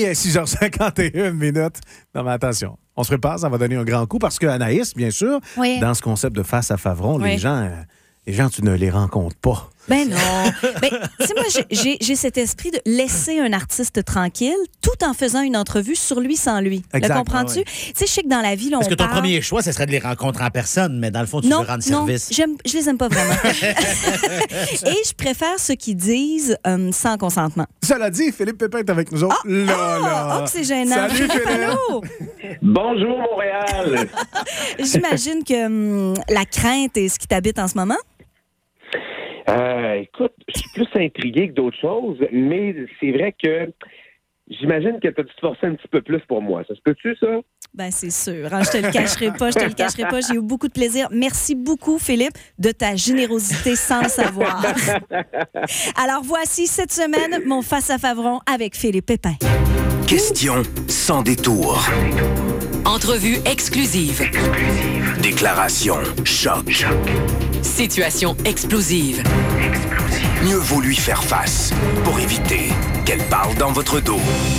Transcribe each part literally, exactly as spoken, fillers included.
il est six heures cinquante et une minutes. Non, mais attention, on se prépare, ça va donner un grand coup parce que Anaïs, bien sûr, oui. dans ce concept de face à Favron, oui. les gens, euh, les gens, tu ne les rencontres pas. Ben non. Ben, tu sais, moi, j'ai, j'ai, j'ai cet esprit de laisser un artiste tranquille tout en faisant une entrevue sur lui sans lui. Exact. Le comprends-tu? Ouais. Tu sais, je sais que dans la vie, là, on Parce que ton parle... premier choix, ce serait de les rencontrer en personne, mais dans le fond, tu non, veux rendre non, service. j'aime, je les aime pas vraiment. Et je préfère ceux qui disent euh, sans consentement. Cela dit, Philippe Pépin est avec nous autres. Oh, là, oh, là. oh, que c'est gênant. Salut, Philippe. Allô? Bonjour, Montréal! J'imagine que hum, la crainte est ce qui t'habite en ce moment. Euh, écoute, je suis plus intrigué que d'autres choses, mais c'est vrai que j'imagine que tu as dû te forcer un petit peu plus pour moi. Ça se peut-tu, ça? Ben c'est sûr. Hein, je te le cacherai pas, je te le cacherai pas. J'ai eu beaucoup de plaisir. Merci beaucoup, Philippe, de ta générosité sans le savoir. Alors voici cette semaine mon Face à Favron avec Philippe Pépin. Question sans détour. Entrevue exclusive. Déclaration choc. Situation explosive. Mieux vaut lui faire face pour éviter qu'elle parle dans votre dos.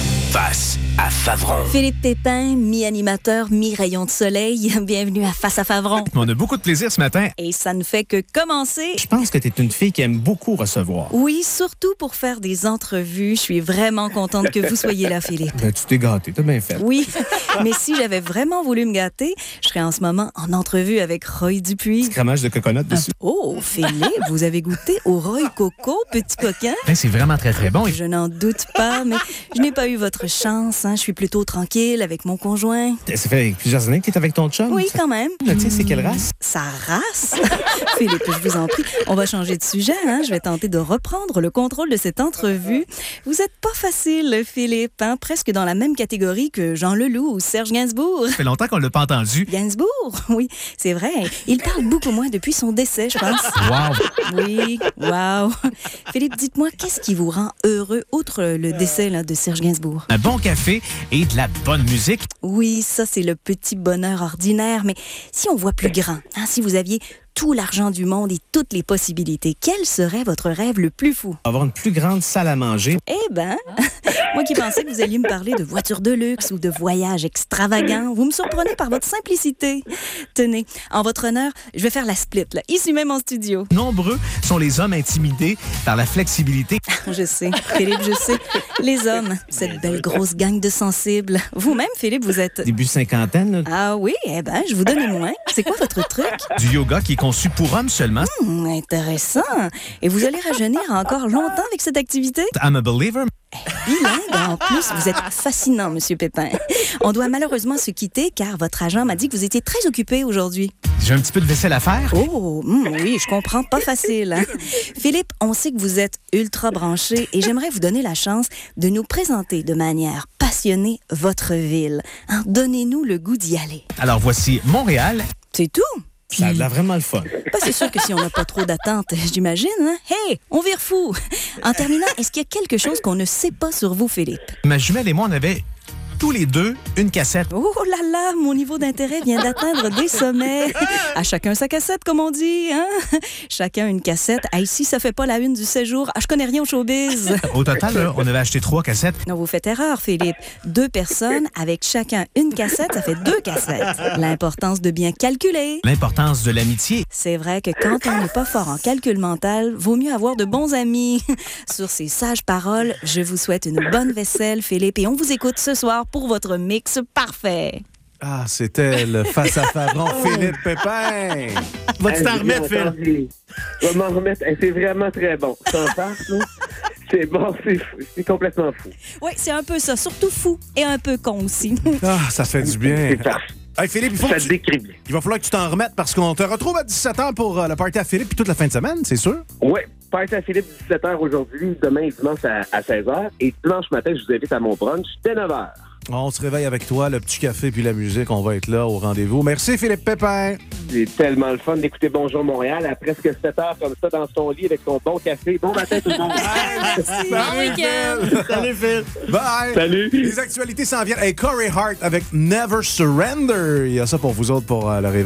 Face à Favron. Philippe Pépin, mi-animateur, mi-rayon de soleil. Bienvenue à Face à Favron. On a beaucoup de plaisir ce matin. Et ça ne fait que commencer. Je pense que tu es une fille qui aime beaucoup recevoir. Oui, surtout pour faire des entrevues. Je suis vraiment contente que vous soyez là, Philippe. Ben, tu t'es gâté, t'as bien fait. Oui, mais si j'avais vraiment voulu me gâter, je serais en ce moment en entrevue avec Roy Dupuis. Cramage de coconut dessus. Oh, Philippe, vous avez goûté au Roy Coco, petit coquin? Ben, c'est vraiment très, très bon. Je n'en doute pas, mais je n'ai pas eu votre chance. Hein. Je suis plutôt tranquille avec mon conjoint. Ça fait plusieurs années que tu es avec ton chum? Oui, quand même. Le tien, c'est quelle race? Sa race? Philippe, je vous en prie, on va changer de sujet. Hein? Je vais tenter de reprendre le contrôle de cette entrevue. Vous êtes pas facile, Philippe. Hein? Presque dans la même catégorie que Jean Leloup ou Serge Gainsbourg. Ça fait longtemps qu'on l'a pas entendu. Gainsbourg? Oui, c'est vrai. Il parle beaucoup moins depuis son décès, je pense. Wow! Oui, wow. Philippe, dites-moi, qu'est-ce qui vous rend heureux, outre le décès là, de Serge Gainsbourg? Un bon café et de la bonne musique. Oui, ça, c'est le petit bonheur ordinaire. Mais si on voit plus grand, hein, si vous aviez tout l'argent du monde et toutes les possibilités, quel serait votre rêve le plus fou? Avoir une plus grande salle à manger. Eh ben, moi qui pensais que vous alliez me parler de voitures de luxe ou de voyages extravagants, vous me surprenez par votre simplicité. Tenez, en votre honneur, je vais faire la split, là, ici même en studio. Nombreux sont les hommes intimidés par la flexibilité. Je sais, Philippe, je sais. Les hommes, cette belle grosse gang de sensibles. Vous-même, Philippe, vous êtes... Début cinquantaine, là. Ah oui, eh ben, je vous donne moins. C'est quoi votre truc? Du yoga qui est conçu pour hommes seulement. Hum, intéressant. Et vous allez rajeunir encore longtemps avec cette activité? I'm a believer. Bilingue, en plus, vous êtes fascinant, Monsieur Pépin. On doit malheureusement se quitter car votre agent m'a dit que vous étiez très occupé aujourd'hui. J'ai un petit peu de vaisselle à faire. Oh, hum, oui, je comprends, pas facile. Hein? Philippe, on sait que vous êtes ultra branché et j'aimerais vous donner la chance de nous présenter de manière passionnée votre ville. Hein, donnez-nous le goût d'y aller. Alors voici Montréal. C'est tout? Ça a l'air vraiment le fun. Ben, c'est sûr que si on n'a pas trop d'attentes, j'imagine, hein? Hey, on vire fou! En terminant, est-ce qu'il y a quelque chose qu'on ne sait pas sur vous, Philippe? Ma jumelle et moi, on avait tous les deux une cassette. Oh là là, mon niveau d'intérêt vient d'atteindre des sommets. À chacun sa cassette, comme on dit, hein? Chacun une cassette. Ah, ici, ça fait pas la une du séjour. Ah, je connais rien au showbiz. Au total, là, on avait acheté trois cassettes. Non, vous faites erreur, Philippe. Deux personnes avec chacun une cassette, ça fait deux cassettes. L'importance de bien calculer. L'importance de l'amitié. C'est vrai que quand on n'est pas fort en calcul mental, vaut mieux avoir de bons amis. Sur ces sages paroles, je vous souhaite une bonne vaisselle, Philippe, et on vous écoute ce soir pour votre mix parfait. Ah, c'était le Face à Favron, Philippe Pépin. Va-tu t'en remettre, Phil? Je vais m'en remettre. Hey, c'est vraiment très bon. Sans farce, là. C'est bon, c'est fou. C'est complètement fou. Oui, c'est un peu ça. Surtout fou et un peu con aussi. Ah, ça fait du bien. C'est parfait. Hey, Philippe, il, faut Ça que tu... décrit bien. il va falloir que tu t'en remettes parce qu'on te retrouve à dix-sept heures pour euh, le party à Philippe puis toute la fin de semaine, c'est sûr? Oui, party à Philippe, dix-sept heures aujourd'hui, demain et dimanche à, à seize heures. Et dimanche matin, je vous invite à mon brunch dès neuf heures. On se réveille avec toi, le petit café puis la musique. On va être là au rendez-vous. Merci, Philippe Pépin. C'est tellement le fun d'écouter Bonjour Montréal à presque sept heures comme ça dans son lit avec son bon café. Bon matin tout le monde. Merci. Bon week-end. Salut, Phil. Bye. Salut. Les actualités s'en viennent. Hey, Corey Hart avec Never Surrender. Il y a ça pour vous autres pour euh, le réveil.